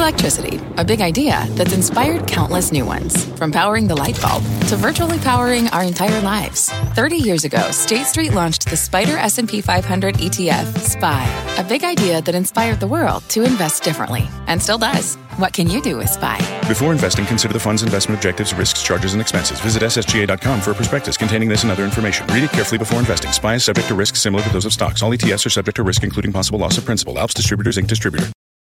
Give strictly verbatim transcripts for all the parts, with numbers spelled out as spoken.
Electricity, a big idea that's inspired countless new ones. From powering the light bulb to virtually powering our entire lives. thirty years ago, State Street launched the Spider S and P five hundred E T F, S P Y, a big idea that inspired the world to invest differently, and still does. What can you do with S P Y? Before investing, consider the fund's investment objectives, risks, charges, and expenses. Visit S S G A dot com for a prospectus containing this and other information. Read it carefully before investing. S P Y is subject to risks similar to those of stocks. All E T Fs are subject to risk, including possible loss of principal. Alps Distributors, Incorporated Distributor.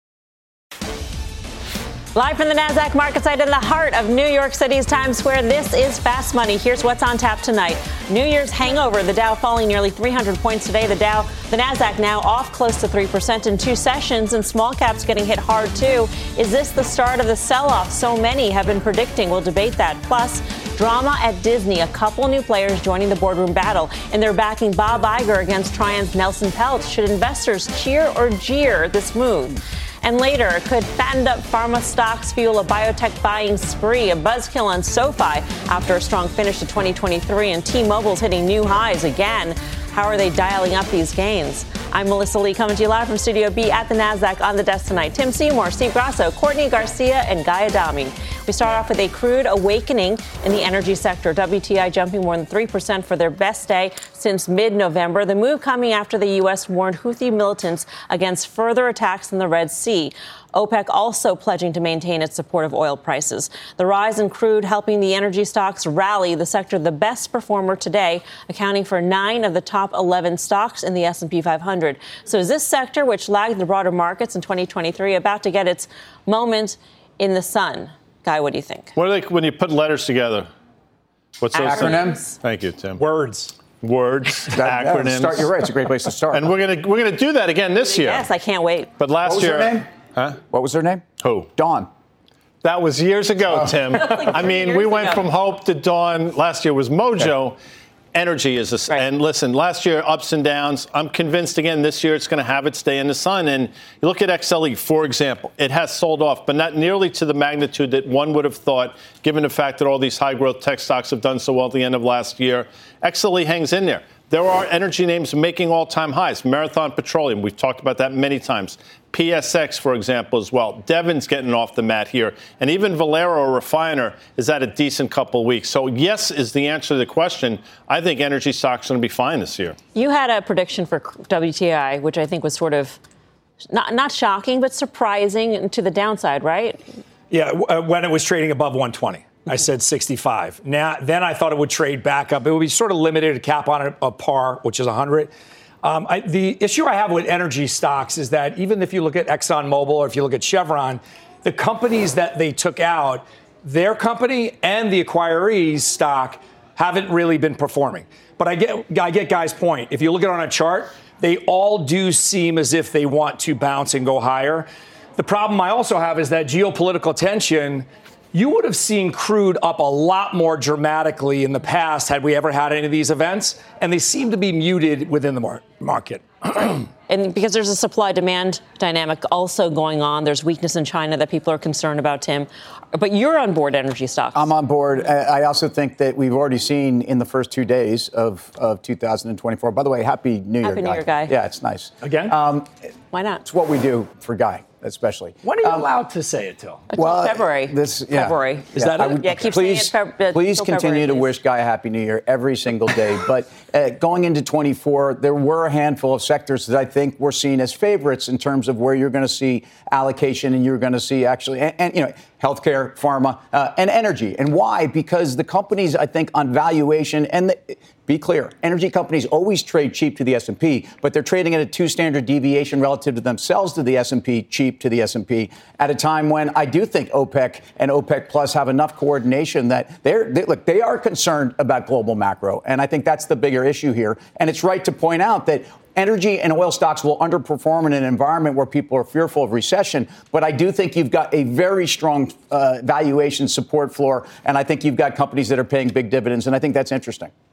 Live from the NASDAQ market site in the heart of New York City's Times Square, this is Fast Money. Here's what's on tap tonight. New Year's hangover, the Dow falling nearly three hundred points today. The Dow, the NASDAQ now off close to three percent in two sessions, and small caps getting hit hard too. Is this the start of the sell-off so many have been predicting? We'll debate that. Plus, drama at Disney, a couple new players joining the boardroom battle, and they're backing Bob Iger against Trian's Nelson Peltz. Should investors cheer or jeer this move? And later, could fattened up pharma stocks fuel a biotech buying spree? A buzzkill on SoFi after a strong finish to twenty twenty-three, and T-Mobile's hitting new highs again. How are they dialing up these gains? I'm Melissa Lee, coming to you live from Studio B at the NASDAQ. On the desk tonight, Tim Seymour, Steve Grasso, Courtney Garcia, and Guy Adami. We start off with a crude awakening in the energy sector. W T I jumping more than three percent for their best day since mid-November. The move coming after the U S warned Houthi militants against further attacks in the Red Sea. OPEC also pledging to maintain its support of oil prices. The rise in crude helping the energy stocks rally, the sector the best performer today, accounting for nine of the top eleven stocks in the S and P five hundred. So is this sector, which lagged the broader markets in twenty twenty-three, about to get its moment in the sun? Guy, what do you think? What are they when you put letters together? What's those acronyms? Thank you, Tim. Words. Words, that, acronyms. Yeah, start, you're right. It's a great place to start. And we're gonna we're gonna do that again this year. Yes, I can't wait. But last what was year, her name? Huh? What was her name? Who? Dawn. That was years ago, Oh. Tim. like I mean, we went ago. from Hope to Dawn. Last year was Mojo. Okay. Energy is a, Right. and listen, last year ups and downs. I'm convinced again this year it's going to have its day in the sun. And you look at X L E, for example, it has sold off, but not nearly to the magnitude that one would have thought, given the fact that all these high growth tech stocks have done so well at the end of last year. X L E hangs in there. There are energy names making all-time highs. Marathon Petroleum, we've talked about that many times. P S X, for example, as well. Devon's getting off the mat here. And even Valero, a refiner, is at a decent couple of weeks. So yes is the answer to the question. I think energy stocks are going to be fine this year. You had a prediction for W T I, which I think was sort of not, not shocking, but surprising to the downside, right? Yeah, uh, when it was trading above one twenty. I said sixty-five. Now, then I thought it would trade back up. It would be sort of limited, a cap on a, a par, which is one hundred. Um, I, the issue I have with energy stocks is that even if you look at ExxonMobil or if you look at Chevron, the companies that they took out, their company and the acquiree's stock haven't really been performing. But I get, I get Guy's point. If you look at it on a chart, they all do seem as if they want to bounce and go higher. The problem I also have is that geopolitical tension. You would have seen crude up a lot more dramatically in the past had we ever had any of these events, and they seem to be muted within the mar- market. And because there's a supply-demand dynamic also going on, there's weakness in China that people are concerned about, Tim. But you're on board energy stocks. I'm on board. I also think that we've already seen in the first two days of, of two thousand twenty-four. By the way, Happy New Year, Happy New Guy. Year, Guy. Yeah, it's nice. Again? Um, Why not? it's what we do for Guy, especially. When are you Um, allowed to say it till? Until well, February. This, yeah. February. Is Yeah, that I it? would- Yeah, keep please, saying it Feb- uh, please till continue February, to please. wish Guy a Happy New Year every single day. But uh, going into twenty-four, there were a handful of sectors that I think were seen as favorites in terms of where you're going to see allocation and you're going to see actually, and, and you know, healthcare, pharma, uh, and energy. And why? Because the companies, I think, on valuation, and the, be clear, energy companies always trade cheap to the S and P, but they're trading at a two standard deviation relative to themselves to the S and P, cheap to the S and P, at a time when I do think OPEC and OPEC Plus have enough coordination that they're, they, look, they are concerned about global macro. And I think that's the bigger issue here. And it's right to point out that energy and oil stocks will underperform in an environment where people are fearful of recession. But I do think you've got a very strong uh, valuation support floor. And I think you've got companies that are paying big dividends. And I think that's interesting.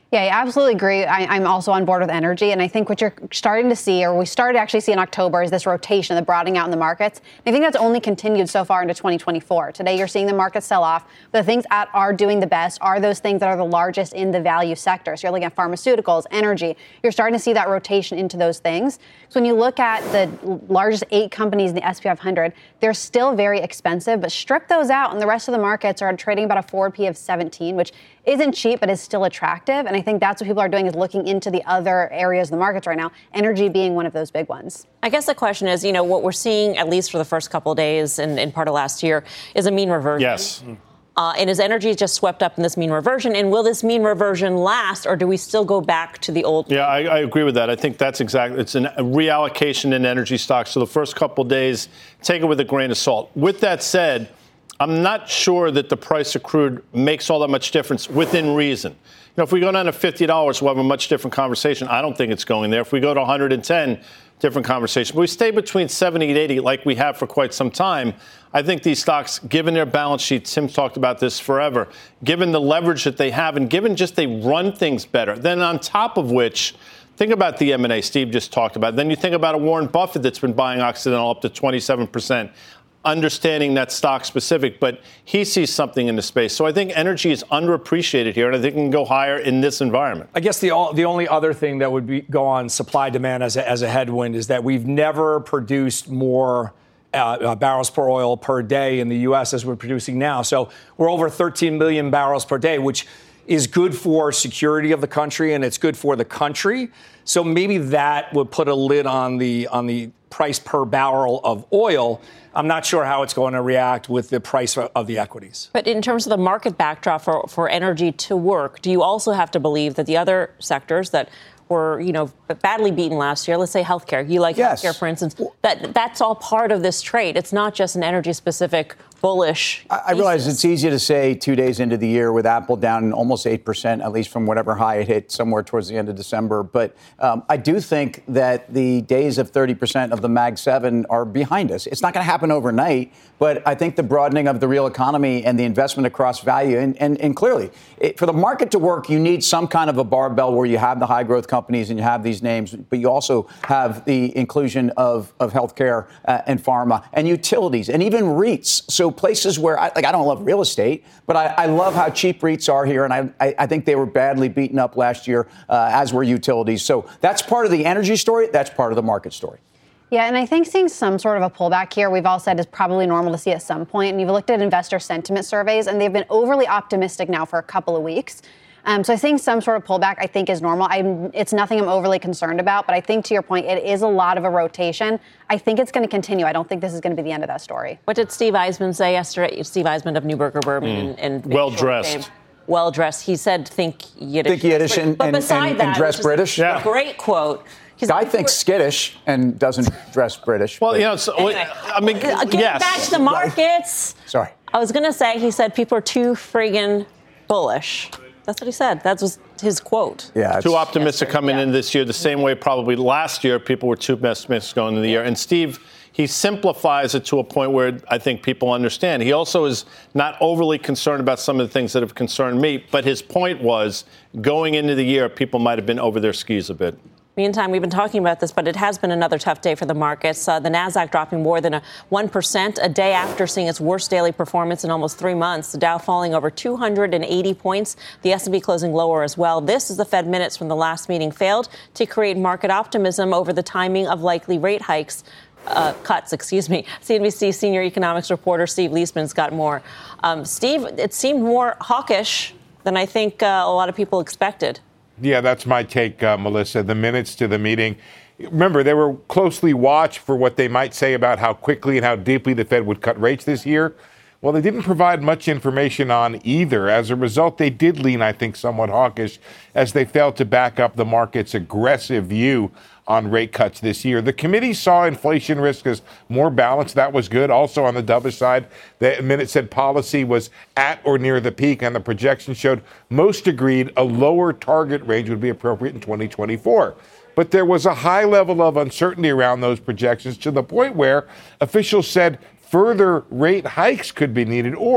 Yeah, I absolutely agree. I, I'm also on board with energy. And I think what you're starting to see, or we started to actually see in October, is this rotation, the broadening out in the markets. And I think that's only continued so far into twenty twenty-four. Today, you're seeing the markets sell off. But the things that are doing the best are those things that are the largest in the value sector. So you're looking at pharmaceuticals, energy. You're starting to see that rotation into those things. So when you look at the largest eight companies in the S and P five hundred, they're still very expensive. But strip those out, and the rest of the markets are trading about a forward P of seventeen, which isn't cheap, but is still attractive. And I think that's what people are doing, is looking into the other areas of the markets right now, energy being one of those big ones. I guess the question is, you know, what we're seeing, at least for the first couple of days and, and part of last year, is a mean reversion. Yes. Uh, and is energy just swept up in this mean reversion? And will this mean reversion last, or do we still go back to the old? Yeah, I, I agree with that. I think that's exactly, it's an, a reallocation in energy stocks. So the first couple of days, take it with a grain of salt. With that said, I'm not sure that the price of crude makes all that much difference within reason. You know, if we go down to fifty dollars, we'll have a much different conversation. I don't think it's going there. If we go to one hundred ten, different conversation. But we stay between seventy and eighty like we have for quite some time. I think these stocks, given their balance sheets, Tim talked about this forever, given the leverage that they have and given just they run things better, then on top of which, think about the M and A Steve just talked about. Then you think about a Warren Buffett that's been buying Occidental up to twenty-seven percent. Understanding that stock specific, but he sees something in the space. So I think energy is underappreciated here, and I think it can go higher in this environment. I guess the the only other thing that would be, go on supply demand as a, as a headwind is that we've never produced more uh, uh, barrels per oil per day in the U S as we're producing now. So we're over thirteen million barrels per day, which is good for security of the country, and it's good for the country. So maybe that would put a lid on the on the price per barrel of oil. I'm not sure how it's going to react with the price of the equities. But in terms of the market backdrop for, for energy to work, do you also have to believe that the other sectors that were, you know, badly beaten last year, let's say healthcare, you like yes. healthcare, for instance, that that's all part of this trade. It's not just an energy-specific bullish. I, I realize it's easy to say two days into the year with Apple down almost eight percent, at least from whatever high it hit somewhere towards the end of December. But um, I do think that the days of thirty percent of the Mag seven are behind us. It's not going to happen overnight, but I think the broadening of the real economy and the investment across value, and, and, and clearly, it, for the market to work, you need some kind of a barbell where you have the high growth companies and you have these names, but you also have the inclusion of, of healthcare uh, and pharma and utilities and even REITs. So places where, I, like, I don't love real estate, but I, I love how cheap REITs are here, and I, I, I think they were badly beaten up last year, uh, as were utilities. So that's part of the energy story. That's part of the market story. Yeah, and I think seeing some sort of a pullback here, we've all said, is probably normal to see at some point. And you've looked at investor sentiment surveys, and they've been overly optimistic now for a couple of weeks. Um, so I think some sort of pullback, I think, is normal. I'm, it's nothing I'm overly concerned about. But I think, to your point, it is a lot of a rotation. I think it's going to continue. I don't think this is going to be the end of that story. What did Steve Eisman say yesterday? Steve Eisman of Neuberger Bourbon. Mm. and, and Well-dressed. Well-dressed. He said, think Yiddish. Think Yiddish and, but and, beside and, that, and dress British? Yeah. Great quote. He's Guy like, thinks skittish and doesn't dress British. Well, you know, so, anyway, I mean, getting yes. back to the markets. Sorry. I was going to say, he said people are too friggin' bullish. That's what he said. That was his quote. Yeah, too optimistic coming yeah. in this year, the same way probably last year people were too pessimistic going into the year. And Steve, he simplifies it to a point where I think people understand. He also is not overly concerned about some of the things that have concerned me. But his point was, going into the year, people might have been over their skis a bit. Meantime, we've been talking about this, but it has been another tough day for the markets. Uh, the Nasdaq dropping more than a one percent a day after seeing its worst daily performance in almost three months. The Dow falling over two hundred eighty points. The S and P closing lower as well. This is the Fed minutes from the last meeting failed to create market optimism over the timing of likely rate hikes. Uh, cuts, excuse me. C N B C senior economics reporter Steve Leisman's got more. Um, Steve, it seemed more hawkish than I think uh, a lot of people expected. Yeah, that's my take, uh, Melissa. The minutes to the meeting. Remember, they were closely watched for what they might say about how quickly and how deeply the Fed would cut rates this year. Well, they didn't provide much information on either. As a result, they did lean, I think, somewhat hawkish as they failed to back up the market's aggressive view on rate cuts this year. The committee saw inflation risk as more balanced. That was good. Also on the dovish side, the minute said policy was at or near the peak, and the projection showed most agreed a lower target range would be appropriate in twenty twenty-four. But there was a high level of uncertainty around those projections to the point where officials said further rate hikes could be needed or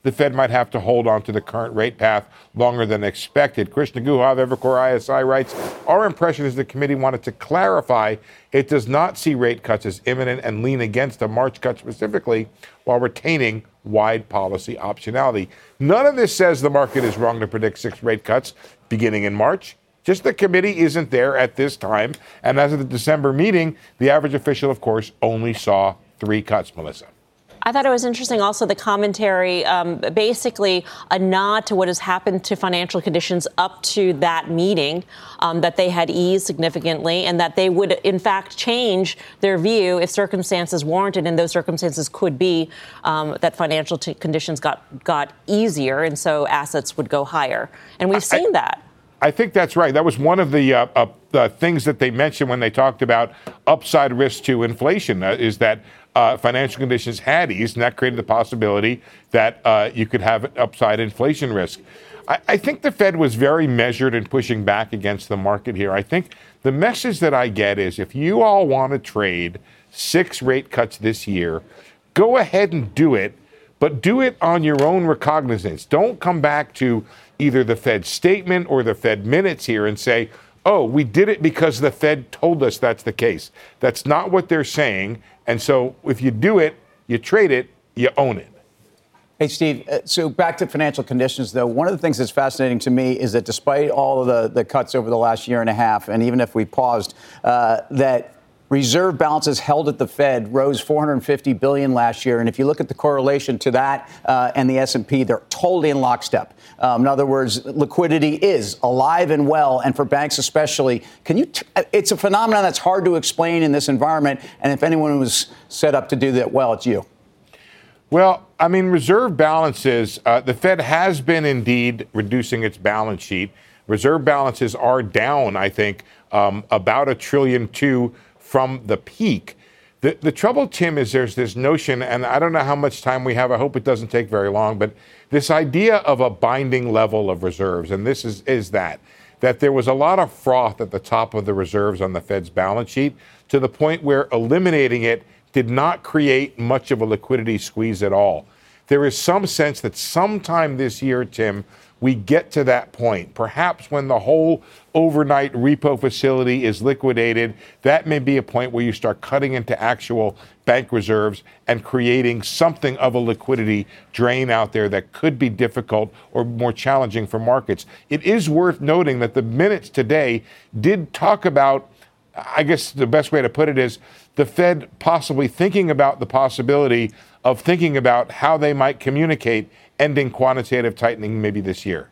the Fed might have to hold on to the current rate path longer than expected. Krishna Guha of Evercore I S I writes, our impression is the committee wanted to clarify it does not see rate cuts as imminent and lean against a March cut specifically while retaining wide policy optionality. None of this says the market is wrong to predict six rate cuts beginning in March. Just the committee isn't there at this time. And as of the December meeting, the average official, of course, only saw three cuts, Melissa. I thought it was interesting also the commentary, um, basically a nod to what has happened to financial conditions up to that meeting, um, that they had eased significantly and that they would, in fact, change their view if circumstances warranted. And those circumstances could be um, that financial t- conditions got, got easier. And so assets would go higher. And we've seen I, that. I think that's right. That was one of the uh, uh, uh, things that they mentioned when they talked about upside risk to inflation, uh, is that Uh, financial conditions had eased, and that created the possibility that uh, you could have an upside inflation risk. I, I think the Fed was very measured in pushing back against the market here. I think the message that I get is if you all want to trade six rate cuts this year, go ahead and do it, but do it on your own recognizance. Don't come back to either the Fed statement or the Fed minutes here and say, oh, we did it because the Fed told us that's the case. That's not what they're saying. And so if you do it, you trade it, you own it. Hey, Steve, uh, so back to financial conditions, though. One of the things that's fascinating to me is that despite all of the, the cuts over the last year and a half, and even if we paused, uh, that reserve balances held at the Fed rose four hundred fifty billion dollars last year. And if you look at the correlation to that uh, and the S and P, they're totally in lockstep. Um, in other words, liquidity is alive and well. And for banks especially, can you t- it's a phenomenon that's hard to explain in this environment. And if anyone was set up to do that well, it's you. Well, I mean, reserve balances, uh, the Fed has been indeed reducing its balance sheet. Reserve balances are down, I think, um, about a trillion two from the peak. The, the trouble, Tim, is there's this notion, and I don't know how much time we have. I hope it doesn't take very long, but this idea of a binding level of reserves, and this is, is that, that there was a lot of froth at the top of the reserves on the Fed's balance sheet to the point where eliminating it did not create much of a liquidity squeeze at all. There is some sense that sometime this year, Tim, we get to that point. Perhaps when the whole overnight repo facility is liquidated, that may be a point where you start cutting into actual bank reserves and creating something of a liquidity drain out there that could be difficult or more challenging for markets. It is worth noting that the minutes today did talk about, I guess the best way to put it is, the Fed possibly thinking about the possibility of thinking about how they might communicate ending quantitative tightening maybe this year.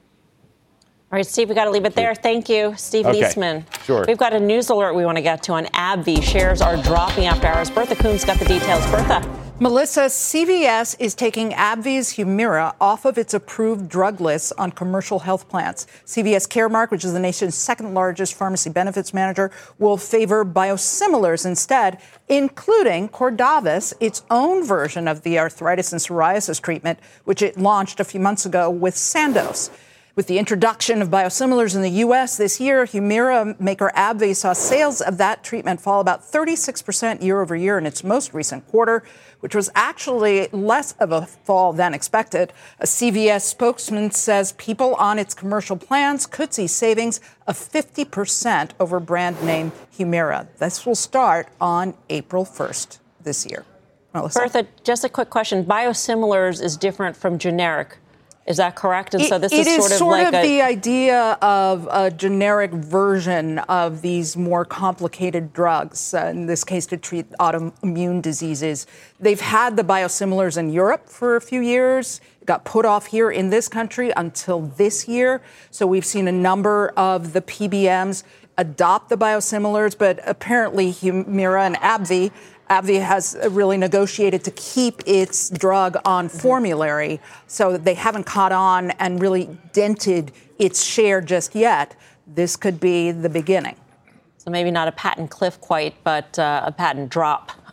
All right, Steve, we got to leave it there. Thank you, Steve okay. Niesman. Sure. We've got a news alert we want to get to on AbbVie. Shares are dropping after hours. Bertha Kuhn's got the details. Bertha. Melissa, C V S is taking AbbVie's Humira off of its approved drug lists on commercial health plans. C V S Caremark, which is the nation's second largest pharmacy benefits manager, will favor biosimilars instead, including Cordavis, its own version of the arthritis and psoriasis treatment, which it launched a few months ago with Sandoz. With the introduction of biosimilars in the U S this year, Humira maker AbbVie saw sales of that treatment fall about thirty-six percent year over year in its most recent quarter, which was actually less of a fall than expected. A C V S spokesman says people on its commercial plans could see savings of fifty percent over brand name Humira. This will start on April first this year. Melissa. Bertha, just a quick question. Biosimilars is different from generic. Is that correct? And it, so this is, is sort is of sort like of a, the idea of a generic version of these more complicated drugs, uh, in this case to treat autoimmune diseases. They've had the biosimilars in Europe for a few years. It got put off here in this country until this year. So we've seen a number of the P B Ms adopt the biosimilars, but apparently Humira and AbbVie AbbVie has really negotiated to keep its drug on formulary, so they haven't caught on and really dented its share just yet. This could be the beginning. So maybe not a patent cliff quite, but uh, a patent drop.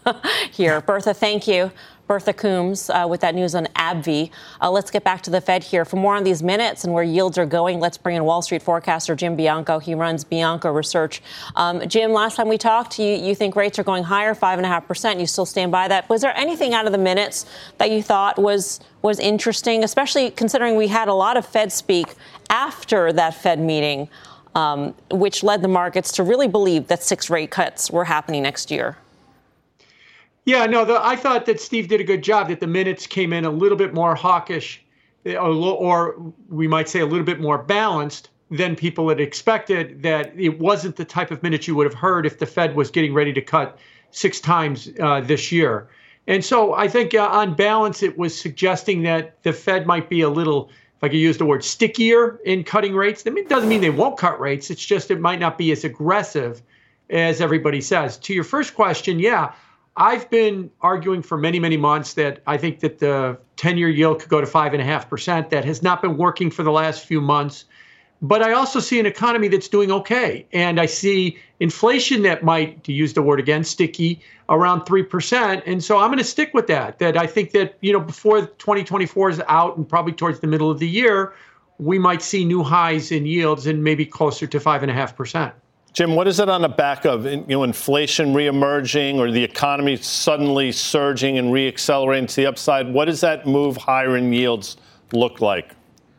here. Bertha, thank you. Bertha Coombs uh, with that news on AbbVie. Uh, let's get back to the Fed here. For more on these minutes and where yields are going, let's bring in Wall Street forecaster Jim Bianco. He runs Bianco Research. Um, Jim, last time we talked, you, you think rates are going higher, five point five percent. You still stand by that. Was there anything out of the minutes that you thought was was interesting, especially considering we had a lot of Fed speak after that Fed meeting, um, which led the markets to really believe that six rate cuts were happening next year? Yeah, no, the, I thought that Steve did a good job, that the minutes came in a little bit more hawkish, or, or we might say a little bit more balanced than people had expected, that it wasn't the type of minutes you would have heard if the Fed was getting ready to cut six times uh, this year. And so I think uh, on balance, it was suggesting that the Fed might be a little, if I could use the word, stickier in cutting rates. I mean, it doesn't mean they won't cut rates. It's just it might not be as aggressive as everybody says. To your first question, yeah. I've been arguing for many, many months that I think that the ten-year yield could go to five point five percent. That has not been working for the last few months. But I also see an economy that's doing okay. And I see inflation that might, to use the word again, sticky, around three percent. And so I'm going to stick with that, that I think that, you know, before twenty twenty-four is out and probably towards the middle of the year, we might see new highs in yields and maybe closer to five point five percent. Jim, what is it on the back of, you know, inflation reemerging or the economy suddenly surging and reaccelerating to the upside? What does that move higher in yields look like?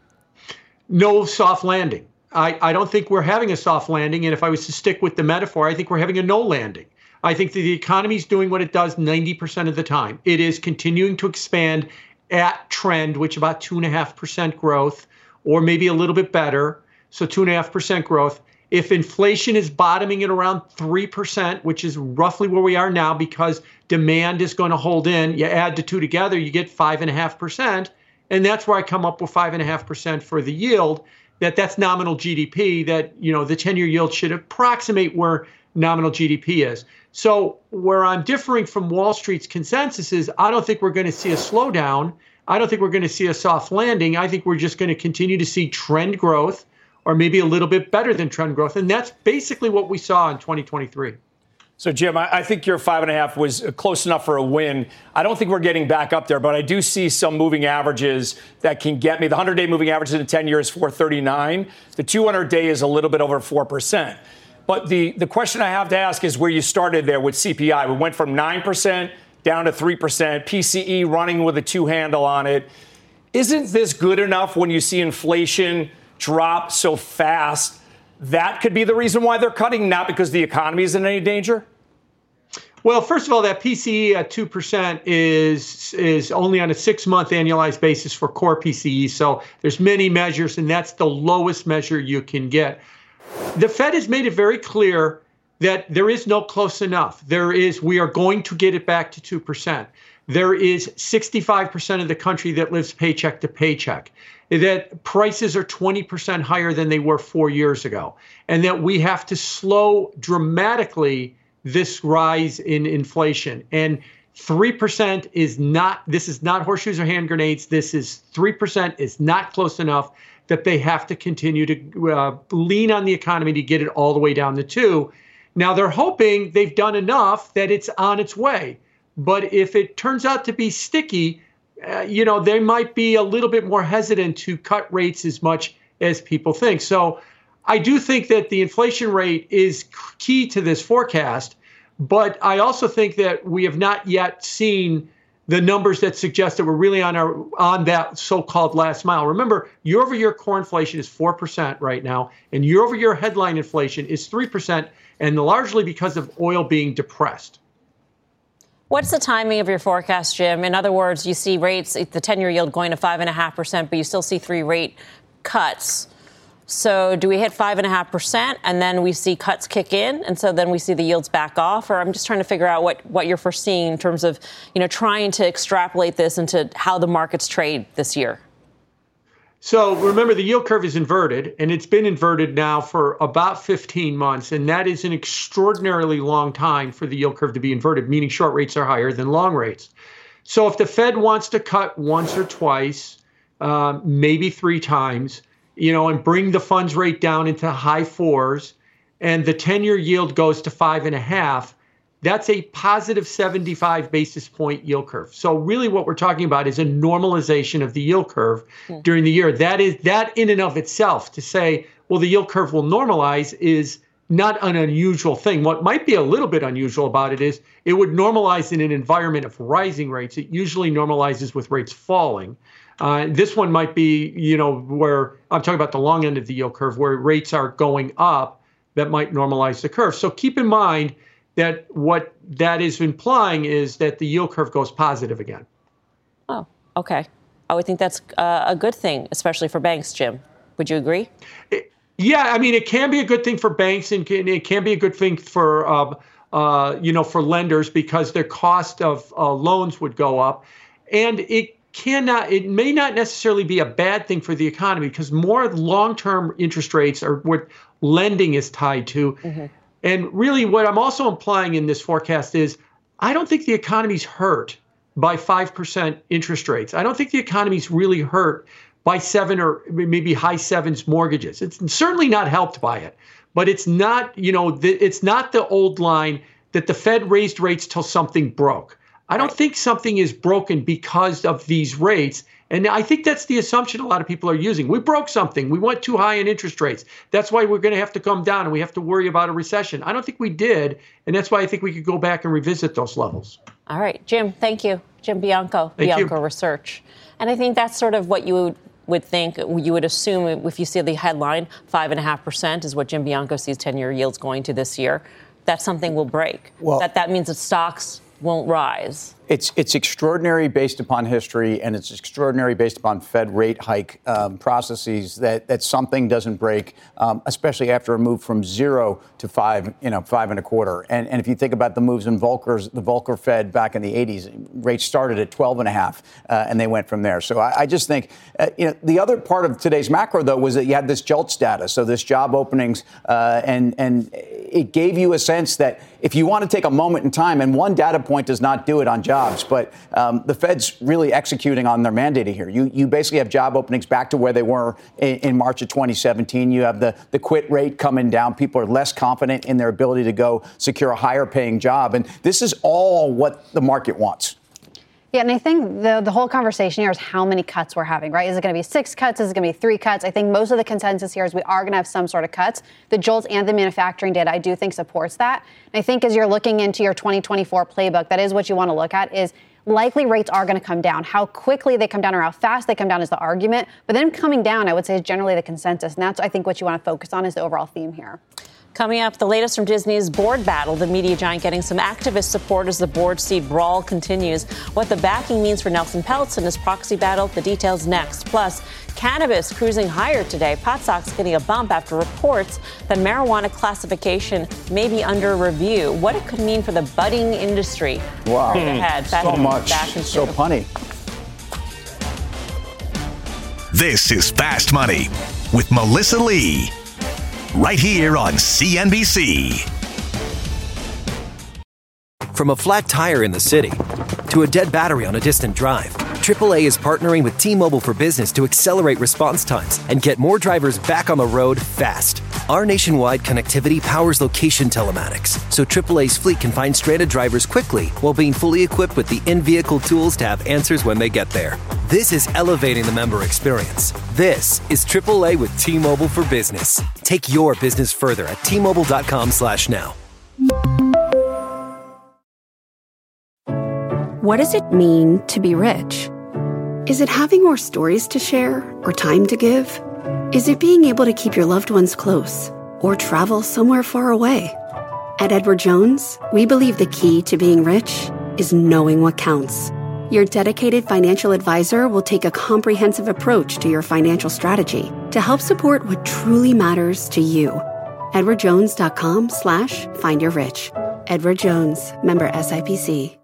No soft landing. I, I don't think we're having a soft landing. And if I was to stick with the metaphor, I think we're having a no landing. I think that the economy is doing what it does ninety percent of the time. It is continuing to expand at trend, which is about two point five percent growth, or maybe a little bit better. So two point five percent growth. If inflation is bottoming at around three percent, which is roughly where we are now because demand is going to hold in, you add the two together, you get five point five percent. And that's where I come up with five point five percent for the yield, that that's nominal G D P, that, you know, the ten-year yield should approximate where nominal G D P is. So where I'm differing from Wall Street's consensus is I don't think we're going to see a slowdown. I don't think we're going to see a soft landing. I think we're just going to continue to see trend growth, or maybe a little bit better than trend growth. And that's basically what we saw in twenty twenty-three. So, Jim, I, I think your five and a half was close enough for a win. I don't think we're getting back up there, but I do see some moving averages that can get me. The hundred-day moving average in the ten-year is four thirty-nine. The two hundred-day is a little bit over four percent. But the, the question I have to ask is where you started there with C P I. We went from nine percent down to three percent, P C E running with a two-handle on it. Isn't this good enough when you see inflation drop so fast? That could be the reason why they're cutting, not because the economy is in any danger? Well, first of all, that P C E at two percent is is only on a six-month annualized basis for core P C E. So there's many measures, and that's the lowest measure you can get. The Fed has made it very clear that there is no close enough. There is, we are going to get it back to two percent. There is sixty-five percent of the country that lives paycheck to paycheck, that prices are twenty percent higher than they were four years ago, and that we have to slow dramatically this rise in inflation. And three percent is not, this is not horseshoes or hand grenades. This is three percent is not close enough, that they have to continue to uh, lean on the economy to get it all the way down to two. Now, they're hoping they've done enough that it's on its way. But if it turns out to be sticky, uh, you know, they might be a little bit more hesitant to cut rates as much as people think. So I do think that the inflation rate is key to this forecast. But I also think that we have not yet seen the numbers that suggest that we're really on our on that so-called last mile. Remember, year-over-year core inflation is four percent right now, and year-over-year headline inflation is three percent, and largely because of oil being depressed. What's the timing of your forecast, Jim? In other words, you see rates, the ten-year yield going to five point five percent, but you still see three rate cuts. So do we hit five point five percent and then we see cuts kick in, and so then we see the yields back off? Or I'm just trying to figure out what, what you're foreseeing in terms of, you know, trying to extrapolate this into how the markets trade this year. So remember, the yield curve is inverted, and it's been inverted now for about fifteen months. And that is an extraordinarily long time for the yield curve to be inverted, meaning short rates are higher than long rates. So if the Fed wants to cut once or twice, um, maybe three times, you know, and bring the funds rate down into high fours, and the ten-year yield goes to five and a half, that's a positive seventy-five basis point yield curve. So really what we're talking about is a normalization of the yield curve mm. during the year. That is that in and of itself to say, well, the yield curve will normalize is not an unusual thing. What might be a little bit unusual about it is it would normalize in an environment of rising rates. It usually normalizes with rates falling. Uh, this one might be, you know, where I'm talking about the long end of the yield curve where rates are going up that might normalize the curve. So keep in mind that what that is implying is that the yield curve goes positive again. Oh, okay. I would think that's uh, a good thing, especially for banks, Jim. Would you agree? It, yeah, I mean, it can be a good thing for banks, and can, it can be a good thing for, um, uh, you know, for lenders because their cost of uh, loans would go up, and it cannot. It may not necessarily be a bad thing for the economy because more long-term interest rates are what lending is tied to. Mm-hmm. And really what I'm also implying in this forecast is I don't think the economy's hurt by five percent interest rates. I don't think the economy's really hurt by seven or maybe high sevens mortgages. It's certainly not helped by it, but it's not, you know, the, it's not the old line that the Fed raised rates till something broke. I don't think something is broken because of these rates. And I think that's the assumption a lot of people are using. We broke something. We went too high in interest rates. That's why we're going to have to come down and we have to worry about a recession. I don't think we did. And that's why I think we could go back and revisit those levels. All right, Jim, thank you. Jim Bianco, thank Bianco you. Research. And I think that's sort of what you would, would think, you would assume if you see the headline, five point five percent is what Jim Bianco sees ten-year yields going to this year. That something will break. Well, that that means that stocks won't rise. It's it's extraordinary based upon history, and it's extraordinary based upon Fed rate hike um, processes that, that something doesn't break, um, especially after a move from zero to five, you know, five and a quarter. And, and if you think about the moves in Volcker's, the Volcker Fed back in the eighties, rates started at twelve and a half, uh, and they went from there. So I, I just think, uh, you know, the other part of today's macro, though, was that you had this JOLTS data, so this job openings, uh, and and it gave you a sense that if you want to take a moment in time, and one data point does not do it on jobs, but um, the Fed's really executing on their mandate here. You you basically have job openings back to where they were in, in March of twenty seventeen. You have the, the quit rate coming down. People are less confident in their ability to go secure a higher paying job. And this is all what the market wants. Yeah, and I think the the whole conversation here is how many cuts we're having, right? Is it going to be six cuts? Is it going to be three cuts? I think most of the consensus here is we are going to have some sort of cuts. The JOLTS and the manufacturing data, I do think, supports that. And I think as you're looking into your twenty twenty-four playbook, that is what you want to look at is likely rates are going to come down. How quickly they come down or how fast they come down is the argument. But then coming down, I would say, is generally the consensus. And that's, I think, what you want to focus on is the overall theme here. Coming up, the latest from Disney's board battle, the media giant getting some activist support as the board seat brawl continues. What the backing means for Nelson Peltz in his proxy battle, the details next. Plus, cannabis cruising higher today. Pot stocks getting a bump after reports that marijuana classification may be under review. What it could mean for the budding industry. Wow. Hmm. Ahead. So much. So punny. This is Fast Money with Melissa Lee. Right here on C N B C. From a flat tire in the city to a dead battery on a distant drive, triple A is partnering with T-Mobile for Business to accelerate response times and get more drivers back on the road fast. Our nationwide connectivity powers location telematics, so triple A's fleet can find stranded drivers quickly while being fully equipped with the in-vehicle tools to have answers when they get there. This is elevating the member experience. This is triple A with T-Mobile for Business. Take your business further at T Mobile dot com slash now. What does it mean to be rich? Is it having more stories to share or time to give? Is it being able to keep your loved ones close or travel somewhere far away? At Edward Jones, we believe the key to being rich is knowing what counts. Your dedicated financial advisor will take a comprehensive approach to your financial strategy to help support what truly matters to you. Edward Jones dot com slash find your rich. Edward Jones, member S I P C.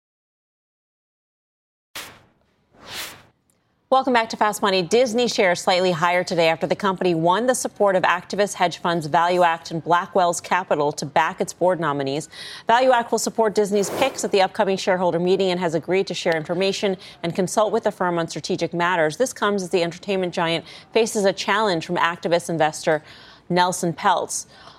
Welcome back to Fast Money. Disney shares slightly higher today after the company won the support of activist hedge funds ValueAct and Blackwell's Capital to back its board nominees. ValueAct will support Disney's picks at the upcoming shareholder meeting and has agreed to share information and consult with the firm on strategic matters. This comes as the entertainment giant faces a challenge from activist investor Nelson Peltz.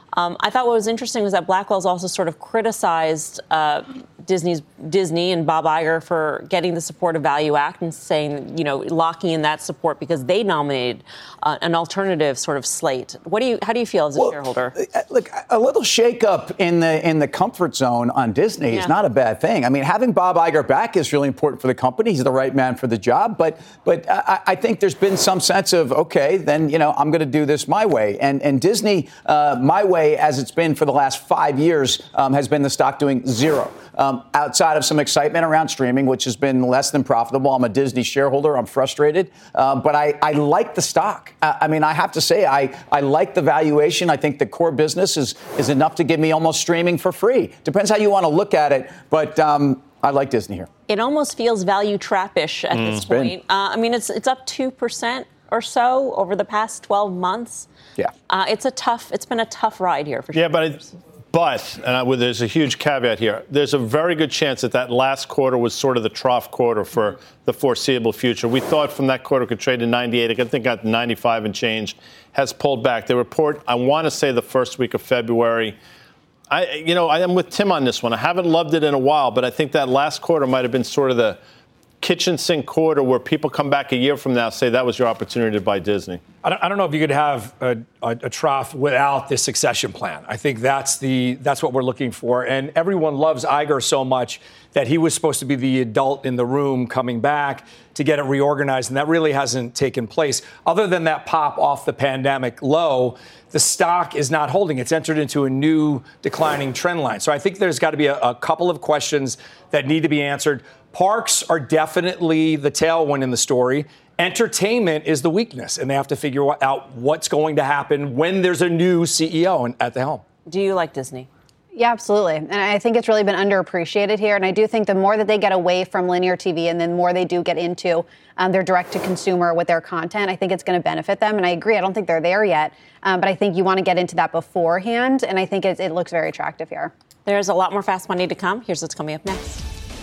Um, I thought what was interesting was that Blackwell's also sort of criticized uh, Disney's Disney and Bob Iger for getting the Support of Value Act and saying, you know, locking in that support because they nominated uh, an alternative sort of slate. What do you? How do you feel as a well, shareholder? Look, a little shakeup in the in the comfort zone on Disney yeah. is not a bad thing. I mean, having Bob Iger back is really important for the company. He's the right man for the job. But but I, I think there's been some sense of okay, then you know I'm going to do this my way. And and Disney, uh, my way, as it's been for the last five years, um, has been the stock doing zero. Um, outside of some excitement around streaming, which has been less than profitable. I'm a Disney shareholder. I'm frustrated. Uh, but I, I like the stock. I, I mean, I have to say, I, I like the valuation. I think the core business is, is enough to give me almost streaming for free. Depends how you want to look at it. But um, I like Disney here. It almost feels value trappish at mm, this point. Uh, I mean, it's it's up two percent or so over the past twelve months. Yeah. Uh, it's a tough, it's been a tough ride here for sure. Yeah, but it, But, and I, well, there's a huge caveat here, there's a very good chance that that last quarter was sort of the trough quarter for the foreseeable future. We thought from that quarter could trade to ninety-eight. I think got ninety-five and change, has pulled back. They report, I want to say the first week of February. I, you know, I am with Tim on this one. I haven't loved it in a while, but I think that last quarter might have been sort of the kitchen sink quarter where people come back a year from now, say that was your opportunity to buy Disney. I don't, I don't know if you could have a, a, a trough without this succession plan. I think that's the that's what we're looking for. And everyone loves Iger so much that he was supposed to be the adult in the room coming back to get it reorganized. And that really hasn't taken place. Other than that pop off the pandemic low, the stock is not holding. It's entered into a new declining trend line. So I think there's got to be a, a couple of questions that need to be answered. Parks are definitely the tailwind in the story. Entertainment is the weakness, and they have to figure out what's going to happen when there's a new C E O at the helm. Do you like Disney? Yeah, absolutely. And I think it's really been underappreciated here. And I do think the more that they get away from linear T V and the more they do get into um, their direct-to-consumer with their content, I think it's going to benefit them. And I agree, I don't think they're there yet. Um, but I think you want to get into that beforehand. And I think it, it looks very attractive here. There's a lot more fast money to come. Here's what's coming up next.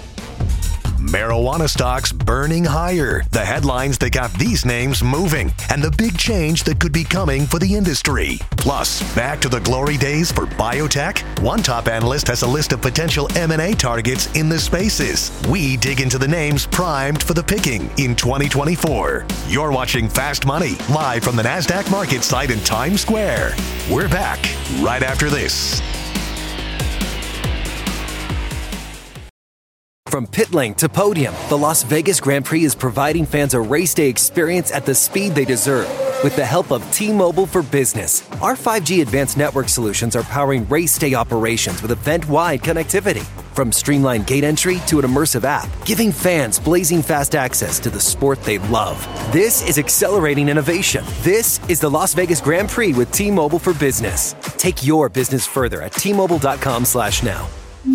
Marijuana stocks burning higher. The headlines that got these names moving and the big change that could be coming for the industry. Plus, back to the glory days for biotech. One top analyst has a list of potential M and A targets in the spaces. We dig into the names primed for the picking in twenty twenty-four. You're watching Fast Money live from the NASDAQ market site in Times Square. We're back right after this. From pit lane to podium, the Las Vegas Grand Prix is providing fans a race day experience at the speed they deserve. With the help of T-Mobile for Business, our five G advanced network solutions are powering race day operations with event-wide connectivity. From streamlined gate entry to an immersive app, giving fans blazing fast access to the sport they love. This is accelerating innovation. This is the Las Vegas Grand Prix with T-Mobile for Business. Take your business further at T Mobile dot com slash now.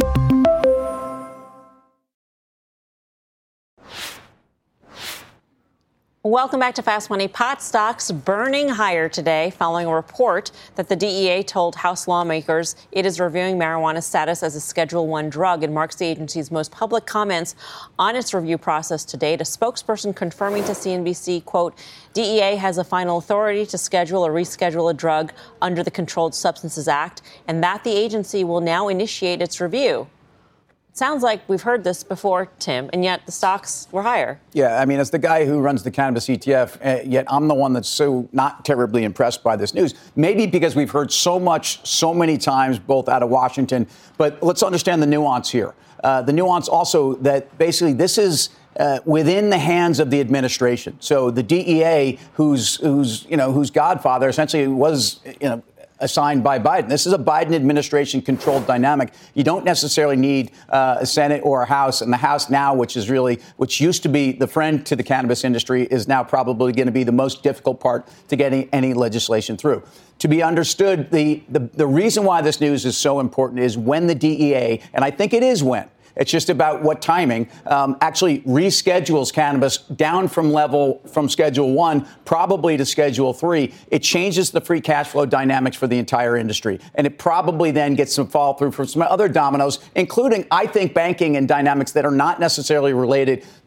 Welcome back to Fast Money. Pot stocks burning higher today following a report that the D E A told House lawmakers it is reviewing marijuana status as a Schedule one drug and marks the agency's most public comments on its review process to date. A spokesperson confirming to C N B C, quote, D E A has a final authority to schedule or reschedule a drug under the Controlled Substances Act, and that the agency will now initiate its review. Sounds like we've heard this before, Tim, and yet the stocks were higher. Yeah, I mean, as the guy who runs the cannabis E T F, uh, yet I'm the one that's so not terribly impressed by this news. Maybe because we've heard so much, so many times, both out of Washington. But let's understand the nuance here. Uh, the nuance also that basically this is uh, within the hands of the administration. So the D E A, whose whose you know whose godfather essentially was you know. assigned by Biden. This is a Biden administration controlled dynamic. You don't necessarily need uh, a Senate or a House, and the House now, which is really, which used to be the friend to the cannabis industry, is now probably going to be the most difficult part to getting any legislation through. To be understood, the, the, the reason why this news is so important is when the D E A, and I think it is when, it's just about what timing, um, actually reschedules cannabis down from level from Schedule one, probably to Schedule three. It changes the free cash flow dynamics for the entire industry. And it probably then gets some fall through from some other dominoes, including, I think, banking and dynamics that are not necessarily related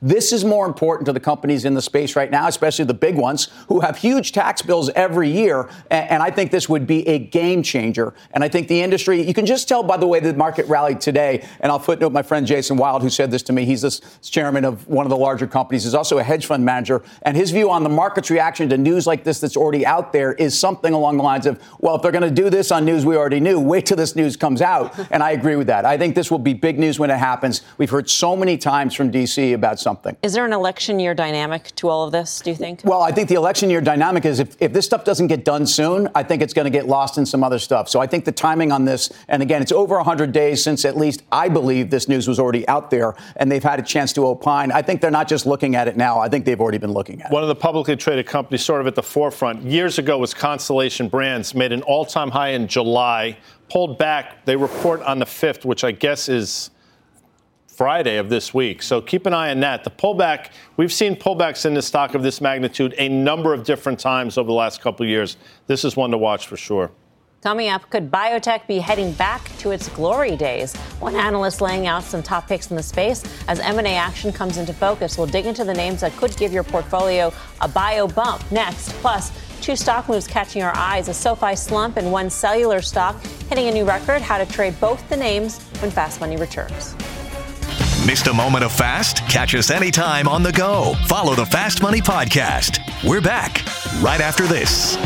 This is more important to the companies in the space right now, especially the big ones who have huge tax bills every year. And, and I think this would be a game changer. And I think the industry, you can just tell by the way the market rallied today. And I'll footnote my friend Jason Wild, who said this to me. He's the chairman of one of the larger companies. He's also a hedge fund manager. And his view on the market's reaction to news like this that's already out there is something along the lines of, well, if they're going to do this on news we already knew, wait till this news comes out. And I agree with that. I think this will be big news when it happens. We've heard so many times from D C about something. Is there an election year dynamic to all of this, do you think? Well, I think the election year dynamic is if, if this stuff doesn't get done soon, I think it's going to get lost in some other stuff. So I think the timing on this, and again, it's over one hundred days since at least I believe this news was already out there and they've had a chance to opine. I think they're not just looking at it now. I think they've already been looking at it. One of the publicly traded companies sort of at the forefront years ago was Constellation Brands, made an all-time high in July, pulled back. They report on the fifth, which I guess is Friday of this week. So keep an eye on that. The pullback, we've seen pullbacks in the stock of this magnitude a number of different times over the last couple of years. This is one to watch for sure. Coming up, could biotech be heading back to its glory days? One analyst laying out some top picks in the space as M and A action comes into focus. We'll dig into the names that could give your portfolio a bio bump next. Plus, two stock moves catching our eyes, a SoFi slump and one cellular stock hitting a new record. How to trade both the names when Fast Money returns. Missed a moment of Fast? Catch us anytime on the go. Follow the Fast Money Podcast. We're back right after this.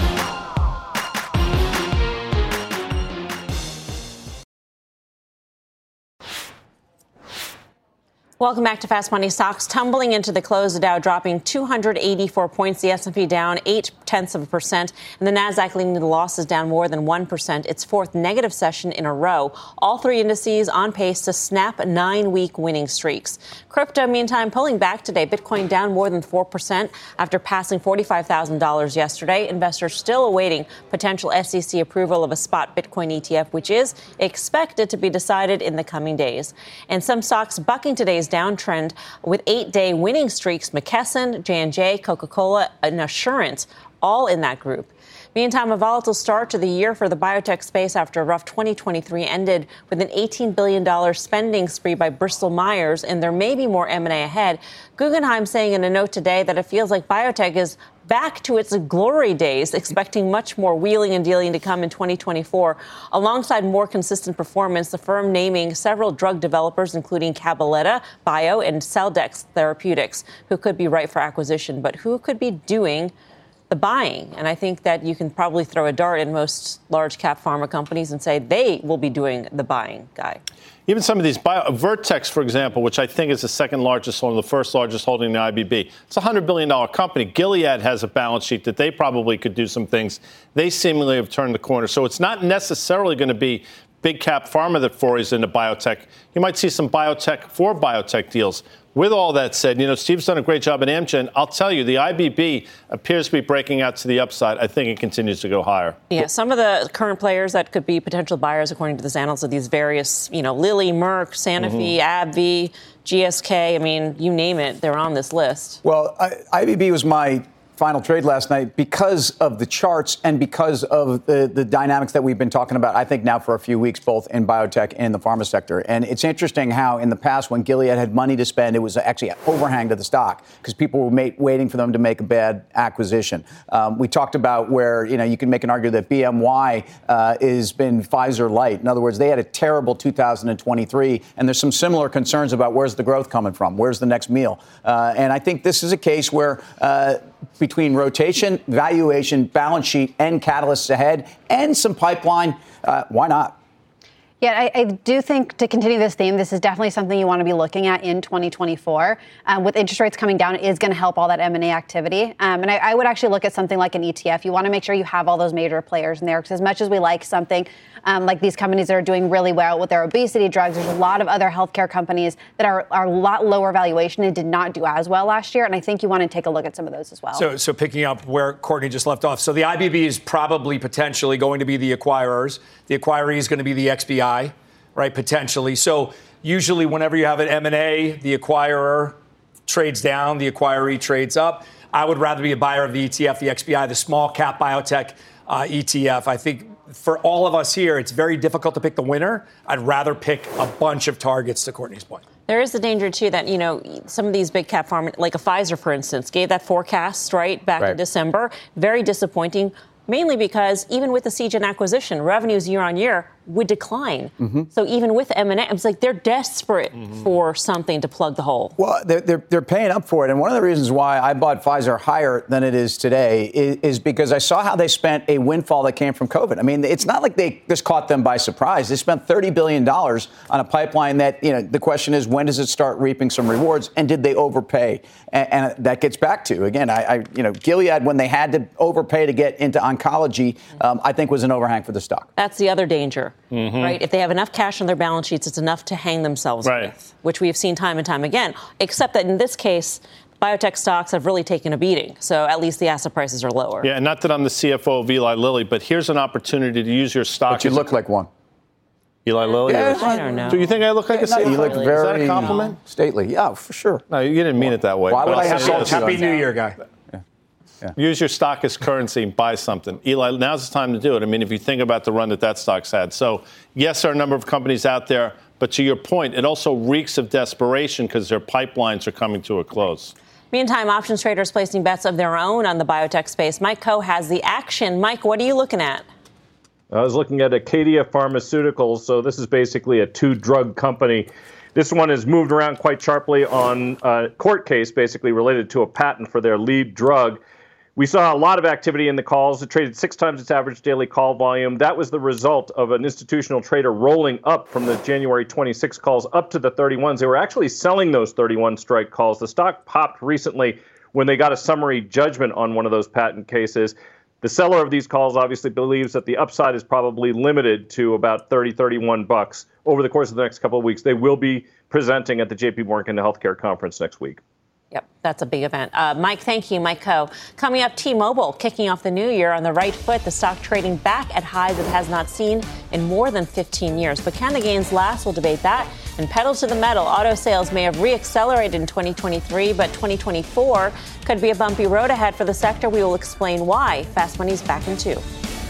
Welcome back to Fast Money. Stocks tumbling into the close. The Dow dropping two hundred eighty-four points. The S and P down eight tenths of a percent. And the Nasdaq leading the losses down more than one percent. Its fourth negative session in a row. All three indices on pace to snap nine-week winning streaks. Crypto, meantime, pulling back today. Bitcoin down more than four percent after passing forty-five thousand dollars yesterday. Investors still awaiting potential S E C approval of a spot Bitcoin E T F, which is expected to be decided in the coming days. And some stocks bucking today's downtrend with eight-day winning streaks. McKesson, J and J, Coca-Cola, and Assurance, all in that group. Meantime, a volatile start to the year for the biotech space after a rough twenty twenty-three ended with an eighteen billion dollars spending spree by Bristol Myers, and there may be more M and A ahead. Guggenheim saying in a note today that it feels like biotech is back to its glory days, expecting much more wheeling and dealing to come in twenty twenty-four. Alongside more consistent performance, the firm naming several drug developers, including Cabaletta Bio and Celldex Therapeutics, who could be ripe for acquisition, but who could be doing the buying. And I think that you can probably throw a dart at most large cap pharma companies and say they will be doing the buying, Guy. Even some of these bio, Vertex, for example, which I think is the second largest holding, the first largest holding in the I B B. It's a one hundred billion dollars company. Gilead has a balance sheet that they probably could do some things. They seemingly have turned the corner. So it's not necessarily going to be big cap pharma that forays into biotech. You might see some biotech for biotech deals. With all that said, you know, Steve's done a great job at Amgen. I'll tell you, the I B B appears to be breaking out to the upside. I think it continues to go higher. Yeah, some of the current players that could be potential buyers, according to the analysts of these various, you know, Lilly, Merck, Sanofi, mm-hmm. AbbVie, G S K. I mean, you name it, they're on this list. Well, I, I B B was my final trade last night because of the charts and because of the, the dynamics that we've been talking about, I think now for a few weeks, both in biotech and the pharma sector. And it's interesting how in the past when Gilead had money to spend, it was actually an overhang to the stock because people were ma- waiting for them to make a bad acquisition. Um, we talked about where, you know, you can make an argument that B M Y uh, has been Pfizer light. In other words, they had a terrible two thousand twenty-three, and there's some similar concerns about where's the growth coming from, where's the next meal. Uh, and I think this is a case where uh, between rotation, valuation, balance sheet, and catalysts ahead, and some pipeline, uh, why not? Yeah, I, I do think to continue this theme, this is definitely something you want to be looking at in twenty twenty-four. Um, with interest rates coming down, it is going to help all that M and A activity. Um, and I, I would actually look at something like an E T F. You want to make sure you have all those major players in there, because as much as we like something um, like these companies that are doing really well with their obesity drugs, there's a lot of other healthcare companies that are, are a lot lower valuation and did not do as well last year. And I think you want to take a look at some of those as well. So, so picking up where Courtney just left off. So the I B B is probably potentially going to be the acquirers. The acquiree is going to be the X B I. Right, potentially. So usually whenever you have an M and A, the acquirer trades down, the acquiree trades up. I would rather be a buyer of the E T F, the X B I, the small cap biotech uh, E T F. I think for all of us here, it's very difficult to pick the winner. I'd rather pick a bunch of targets, to Courtney's point. There is the danger, too, that, you know, some of these big cap pharma, like a Pfizer, for instance, gave that forecast, right, back right. in December. Very disappointing, mainly because even with the Seagen acquisition, revenues year on year would decline. Mm-hmm. So even with M and A, it's like they're desperate mm-hmm. for something to plug the hole. Well, they're, they're, they're paying up for it. And one of the reasons why I bought Pfizer higher than it is today is, is because I saw how they spent a windfall that came from COVID. I mean, it's not like they just caught them by surprise. They spent thirty billion dollars on a pipeline that, you know, the question is, when does it start reaping some rewards? And did they overpay? And, and that gets back to, again, I, I, you know, Gilead, when they had to overpay to get into oncology, um, I think was an overhang for the stock. That's the other danger. Mm-hmm. Right? If they have enough cash on their balance sheets, it's enough to hang themselves right. with, which we have seen time and time again, except that in this case, biotech stocks have really taken a beating. So at least the asset prices are lower. Yeah, and not that I'm the C F O of Eli Lilly, but here's an opportunity to use your stock. But you look like one. Eli Lilly? Yeah, I don't know. Do you think I look like yeah, a C F O? No, you look very Is that a compliment? Stately. Yeah, for sure. No, you didn't mean it that way. Why would I have yes. Happy New Year, guy. Yeah. Use your stock as currency and buy something. Eli, now's the time to do it. I mean, if you think about the run that that stock's had. So, yes, there are a number of companies out there, but to your point, it also reeks of desperation because their pipelines are coming to a close. Meantime, options traders placing bets of their own on the biotech space. Mike Coe has the action. Mike, what are you looking at? I was looking at Acadia Pharmaceuticals. So this is basically a two-drug company. This one has moved around quite sharply on a court case, basically related to a patent for their lead drug. We saw a lot of activity in the calls. It traded six times its average daily call volume. That was the result of an institutional trader rolling up from the January twenty-sixth calls up to the thirty-ones. They were actually selling those thirty-one strike calls. The stock popped recently when they got a summary judgment on one of those patent cases. The seller of these calls obviously believes that the upside is probably limited to about thirty, thirty-one bucks over the course of the next couple of weeks. They will be presenting at the J P Morgan Healthcare Conference next week. Yep, that's a big event. Uh, Mike, thank you. Mike Coe. Coming up, T-Mobile kicking off the new year on the right foot. The stock trading back at highs it has not seen in more than fifteen years. But can the gains last? We'll debate that. And pedal to the metal. Auto sales may have reaccelerated in twenty twenty-three, but twenty twenty-four could be a bumpy road ahead for the sector. We will explain why. Fast Money's back in two.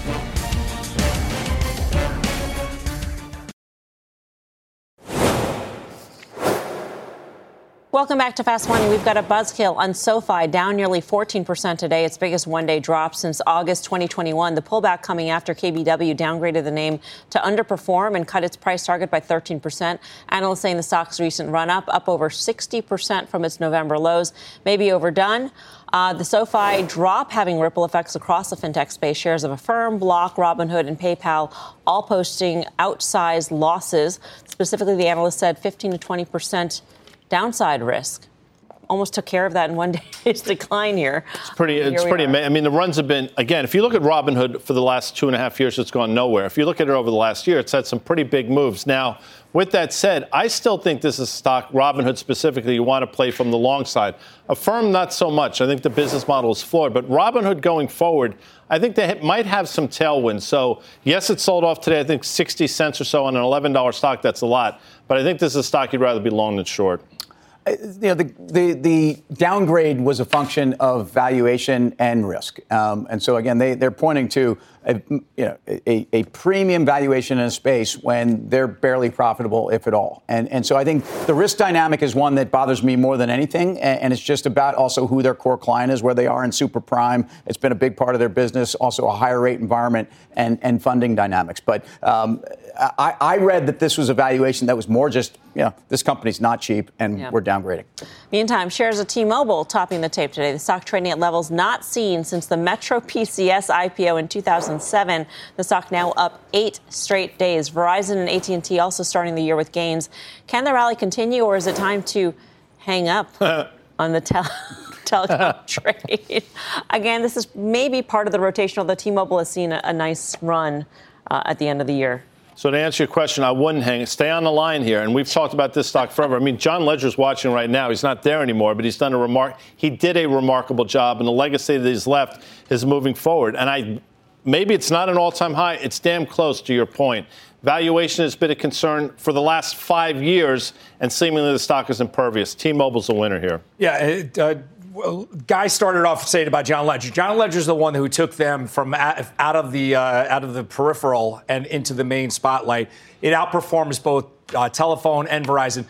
Welcome back to Fast Money. We've got a buzzkill on SoFi, down nearly fourteen percent today, its biggest one-day drop since August twenty twenty-one. The pullback coming after K B W downgraded the name to underperform and cut its price target by thirteen percent. Analysts saying the stock's recent run-up, up over sixty percent from its November lows, may be overdone. Uh, the SoFi drop having ripple effects across the fintech space. Shares of Affirm, Block, Robinhood, and PayPal all posting outsized losses. Specifically, the analyst said fifteen to twenty percent downside risk. Almost took care of that in one day's decline here. It's pretty, it's pretty amazing. I mean, the runs have been, again, if you look at Robinhood for the last two and a half years, it's gone nowhere. If you look at it over the last year, it's had some pretty big moves. Now, with that said, I still think this is a stock, Robinhood specifically, you want to play from the long side. Affirm, not so much. I think the business model is flawed. But Robinhood going forward, I think they might have some tailwinds. So, yes, it sold off today, I think sixty cents or so on an eleven dollars stock. That's a lot. But I think this is a stock you'd rather be long than short. You know, the, the, the downgrade was a function of valuation and risk. Um, and so, again, they, they're pointing to a, you know, a, a premium valuation in a space when they're barely profitable, if at all. And, and so I think the risk dynamic is one that bothers me more than anything. And, and it's just about also who their core client is, where they are in super prime. It's been a big part of their business, also a higher rate environment and, and funding dynamics. But um, I, I read that this was a valuation that was more just, you know, this company's not cheap and yeah. we're downgrading. Meantime, shares of T-Mobile topping the tape today. The stock trading at levels not seen since the Metro P C S I P O in two thousand seven. The stock now up eight straight days. Verizon and A T and T also starting the year with gains. Can the rally continue, or is it time to hang up on the tel- telecom trade? Again, this is maybe part of the rotational. The T-Mobile has seen a, a nice run uh, at the end of the year. So to answer your question, I wouldn't hang. Stay on the line here. And we've talked about this stock forever. I mean, John Ledger's watching right now. He's not there anymore, but he's done a remark. He did a remarkable job, and the legacy that he's left is moving forward. And I, maybe it's not an all-time high. It's damn close to your point. Valuation has been a concern for the last five years, and seemingly the stock is impervious. T-Mobile's a winner here. Yeah, it, uh, well, Guy started off saying about John Ledger. John Ledger's the one who took them from out of the uh, out of the peripheral and into the main spotlight. It outperforms both uh, telephone and Verizon.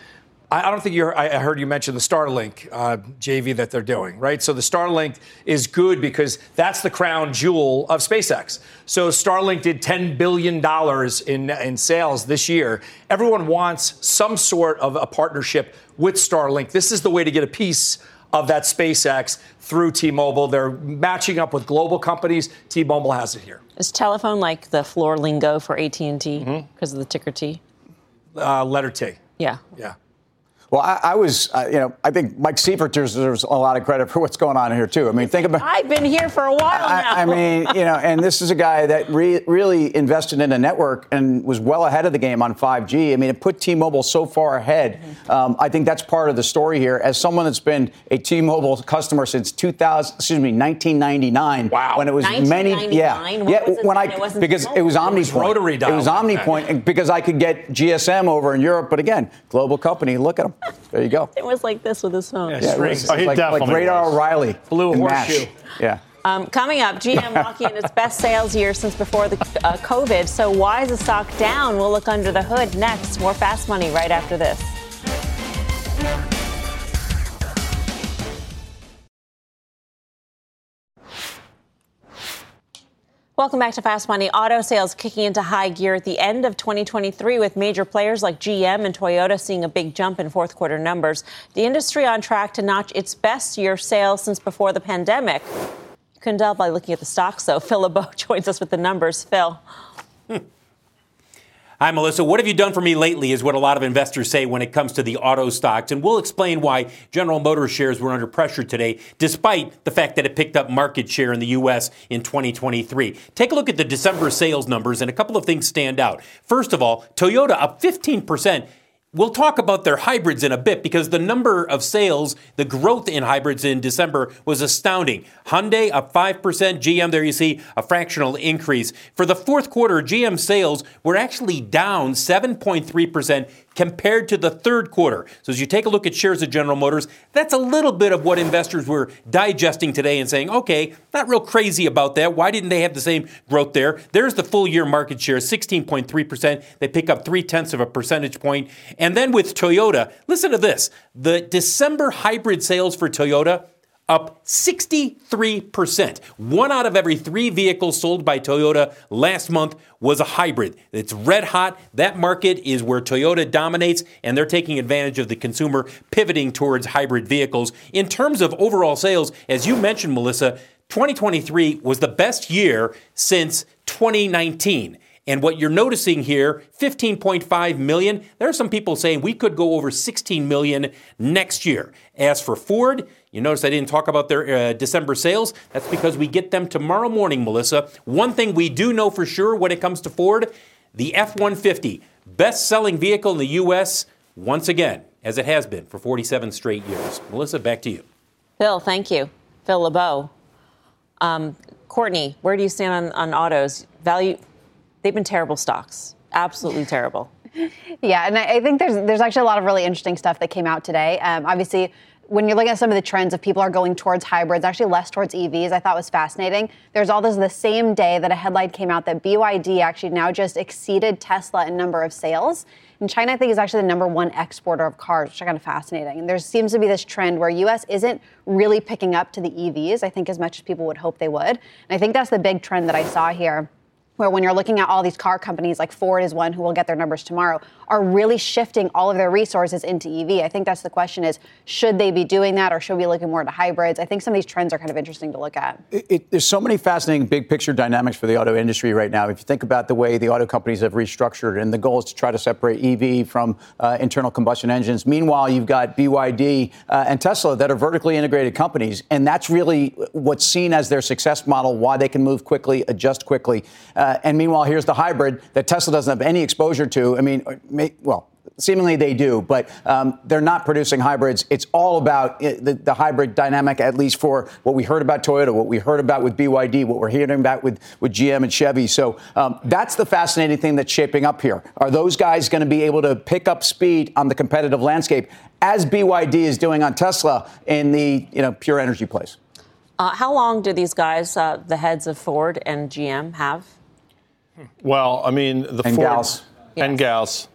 I don't think you. I heard you mention the Starlink uh, J V that they're doing, right? So the Starlink is good because that's the crown jewel of SpaceX. So Starlink did ten billion dollars in in sales this year. Everyone wants some sort of a partnership with Starlink. This is the way to get a piece of that SpaceX through T-Mobile. They're matching up with global companies. T-Mobile has it here. Is telephone like the floor lingo for A T and T because mm-hmm. of the ticker T? Uh, letter T. Yeah. Yeah. Well, I, I was, uh, you know, I think Mike Seifert deserves a lot of credit for what's going on here, too. I mean, think about... I've been here for a while I, now. I mean, you know, and this is a guy that re- really invested in a network and was well ahead of the game on five G. I mean, it put T-Mobile so far ahead. Mm-hmm. Um, I think that's part of the story here. As someone that's been a T-Mobile customer since two thousand, excuse me, nineteen ninety-nine. Wow. When it was many... Yeah. What yeah, was it when I... it wasn't because T-Mobile. it was Omnipoint. It was rotary dial. It was Omnipoint because I could get G S M over in Europe. But again, global company. Look at them. There you go. It was like this with his phone. Yeah, Yeah, it was, it was like, like Radar O'Reilly. Blue and horseshoe. MASH. Yeah. Um, coming up, G M locking in its best sales year since before the uh, COVID. So why is the stock down? We'll look under the hood next. More Fast Money right after this. Welcome back to Fast Money. Auto sales kicking into high gear at the end of twenty twenty-three with major players like G M and Toyota seeing a big jump in fourth quarter numbers. The industry on track to notch its best year sales since before the pandemic. You couldn't tell by looking at the stocks, though. Phil LeBeau joins us with the numbers. Phil. Hi, Melissa. What have you done for me lately is what a lot of investors say when it comes to the auto stocks. And we'll explain why General Motors shares were under pressure today, despite the fact that it picked up market share in the U S in twenty twenty-three. Take a look at the December sales numbers, and a couple of things stand out. First of all, Toyota up fifteen percent. We'll talk about their hybrids in a bit because the number of sales, the growth in hybrids in December was astounding. Hyundai up five percent, G M, there you see a fractional increase. For the fourth quarter, G M sales were actually down seven point three percent compared to the third quarter. So as you take a look at shares of General Motors, that's a little bit of what investors were digesting today and saying, okay, not real crazy about that. Why didn't they have the same growth there? There's the full year market share, sixteen point three percent. They pick up three tenths of a percentage point. And then with Toyota, listen to this. The December hybrid sales for Toyota up sixty-three percent. One out of every three vehicles sold by Toyota last month was a hybrid. It's red hot. That market is where Toyota dominates, and they're taking advantage of the consumer pivoting towards hybrid vehicles. In terms of overall sales, as you mentioned, Melissa, twenty twenty-three was the best year since twenty nineteen. And what you're noticing here, fifteen point five million, there are some people saying we could go over sixteen million next year. As for Ford, you notice I didn't talk about their uh, December sales. That's because we get them tomorrow morning, Melissa. One thing we do know for sure when it comes to Ford, the F one fifty, best-selling vehicle in the U S, once again, as it has been for forty-seven straight years. Melissa, back to you. Phil, thank you. Phil LeBeau. Um, Courtney, where do you stand on, on autos? Value... They've been terrible stocks, absolutely terrible. Yeah, and I think there's there's actually a lot of really interesting stuff that came out today. Um, obviously, when you're looking at some of the trends of people are going towards hybrids, actually less towards E Vs, I thought was fascinating. There's all this the same day that a headline came out that B Y D actually now just exceeded Tesla in number of sales. And China, I think, is actually the number one exporter of cars, which is kind of fascinating. And there seems to be this trend where U S isn't really picking up to the E Vs, I think, as much as people would hope they would. And I think that's the big trend that I saw here, where when you're looking at all these car companies, like Ford is one who will get their numbers tomorrow, are really shifting all of their resources into E V. I think that's the question is, should they be doing that or should we be looking more to hybrids? I think some of these trends are kind of interesting to look at. It, it, there's so many fascinating big picture dynamics for the auto industry right now. If you think about the way the auto companies have restructured, and the goal is to try to separate E V from uh, internal combustion engines. Meanwhile, you've got B Y D uh, and Tesla that are vertically integrated companies, and that's really what's seen as their success model, why they can move quickly, adjust quickly. Uh, and meanwhile, here's the hybrid that Tesla doesn't have any exposure to. I mean, well, seemingly they do, but um, they're not producing hybrids. It's all about it, the, the hybrid dynamic, at least for what we heard about Toyota, what we heard about with B Y D, what we're hearing about with, with G M and Chevy. So um, that's the fascinating thing that's shaping up here. Are those guys going to be able to pick up speed on the competitive landscape as B Y D is doing on Tesla in the you know pure energy place? Uh, how long do these guys, uh, the heads of Ford and G M, have? Well, I mean, the and Ford gals. and Yes. gals.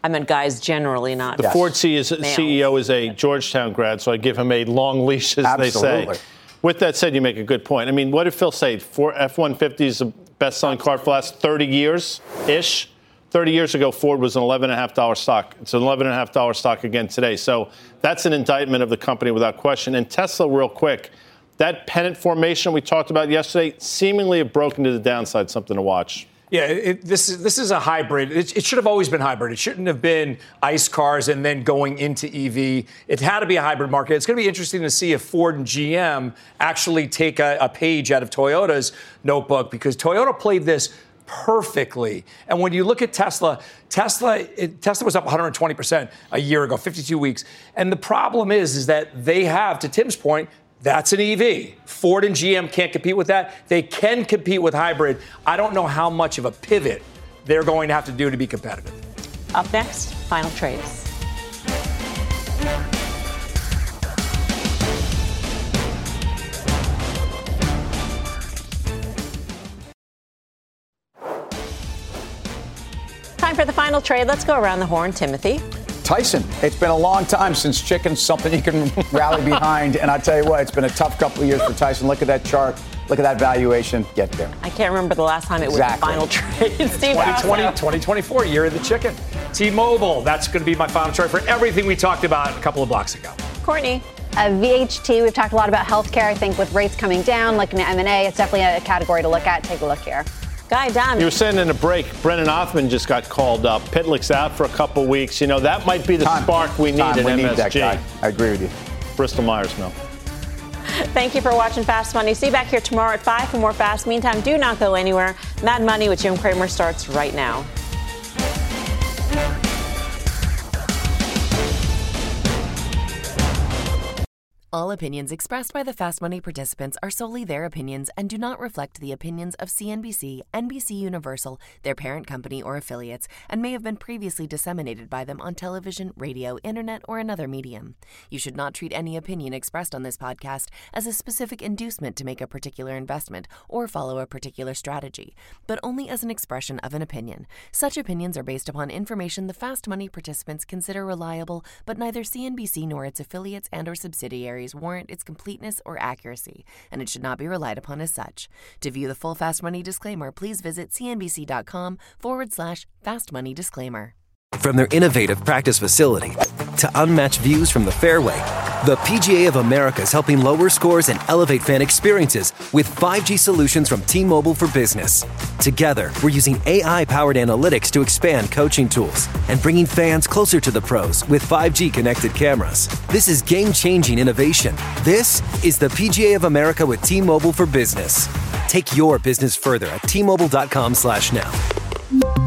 I meant guys generally, not The yes. Ford C E O is a Georgetown grad, so I give him a long leash, as Absolutely. they say. With that said, you make a good point. I mean, what did Phil say? F one fifty is the best-selling car for the last thirty years-ish. thirty years ago, Ford was an eleven point five dollars stock. It's an eleven point five dollars stock again today. So that's an indictment of the company without question. And Tesla, real quick, that pennant formation we talked about yesterday seemingly have broken to the downside, something to watch. Yeah, it, this is this is a hybrid. It, it should have always been hybrid. It shouldn't have been ICE cars and then going into E V. It had to be a hybrid market. It's going to be interesting to see if Ford and G M actually take a, a page out of Toyota's notebook, because Toyota played this perfectly. And when you look at Tesla, Tesla it, Tesla was up one hundred twenty percent a year ago, fifty-two weeks. And the problem is, is that they have, to Tim's point, that's an E V. Ford and G M can't compete with that. They can compete with hybrid. I don't know how much of a pivot they're going to have to do to be competitive. Up next, final trades. Time for the final trade. Let's go around the horn. Timothy. Tyson. It's been a long time since chicken's something you can rally behind. And I tell you what, it's been a tough couple of years for Tyson. Look at that chart. Look at that valuation. Get there. I can't remember the last time it exactly. was the final trade. Steve twenty twenty, twenty twenty-four, year of the chicken. T-Mobile. That's going to be my final trade for everything we talked about a couple of blocks ago. Courtney. Uh, V H T, we've talked a lot about healthcare. I think with rates coming down, looking at M and A, it's definitely a category to look at. Take a look here. Guy Diamond. You were saying in a break, Brennan Othman just got called up. Pitlick's out for a couple weeks. You know, that might be the Time. spark we need Time. at we M S G. Need that guy. I agree with you. Bristol Myers Mill. Thank you for watching Fast Money. See you back here tomorrow at five for more Fast. Meantime, do not go anywhere. Mad Money with Jim Cramer starts right now. All opinions expressed by the Fast Money participants are solely their opinions and do not reflect the opinions of C N B C, N B C Universal, their parent company, or affiliates, and may have been previously disseminated by them on television, radio, internet, or another medium. You should not treat any opinion expressed on this podcast as a specific inducement to make a particular investment or follow a particular strategy, but only as an expression of an opinion. Such opinions are based upon information the Fast Money participants consider reliable, but neither C N B C nor its affiliates and or subsidiaries warrant its completeness or accuracy, and it should not be relied upon as such. To view the full Fast Money disclaimer, please visit cnbc.com forward slash Fast Money disclaimer. From their innovative practice facility to unmatched views from the fairway, the P G A of America is helping lower scores and elevate fan experiences with five G solutions from T-Mobile for Business. Together, we're using A I-powered analytics to expand coaching tools and bringing fans closer to the pros with five G connected cameras. This is game-changing innovation. This is the P G A of America with T-Mobile for Business. Take your business further at T Mobile dot com slash now.